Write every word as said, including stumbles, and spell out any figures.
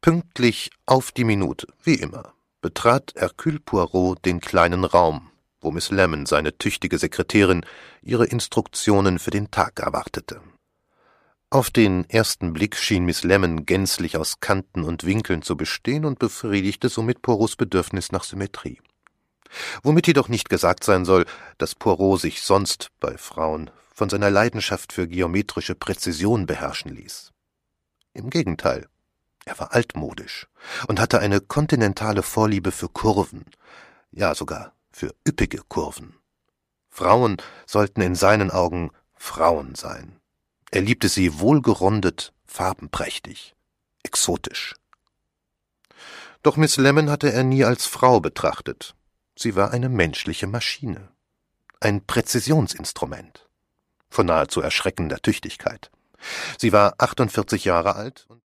Pünktlich auf die Minute, wie immer, betrat Hercule Poirot den kleinen Raum, wo Miss Lemon, seine tüchtige Sekretärin, ihre Instruktionen für den Tag erwartete. Auf den ersten Blick schien Miss Lemon gänzlich aus Kanten und Winkeln zu bestehen und befriedigte somit Poirots Bedürfnis nach Symmetrie. Womit jedoch nicht gesagt sein soll, dass Poirot sich sonst bei Frauen von seiner Leidenschaft für geometrische Präzision beherrschen ließ. Im Gegenteil, er war altmodisch und hatte eine kontinentale Vorliebe für Kurven, ja sogar für üppige Kurven. Frauen sollten in seinen Augen Frauen sein. Er liebte sie wohlgerundet, farbenprächtig, exotisch. Doch Miss Lemon hatte er nie als Frau betrachtet. Sie war eine menschliche Maschine, ein Präzisionsinstrument von nahezu erschreckender Tüchtigkeit. Sie war achtundvierzig Jahre alt und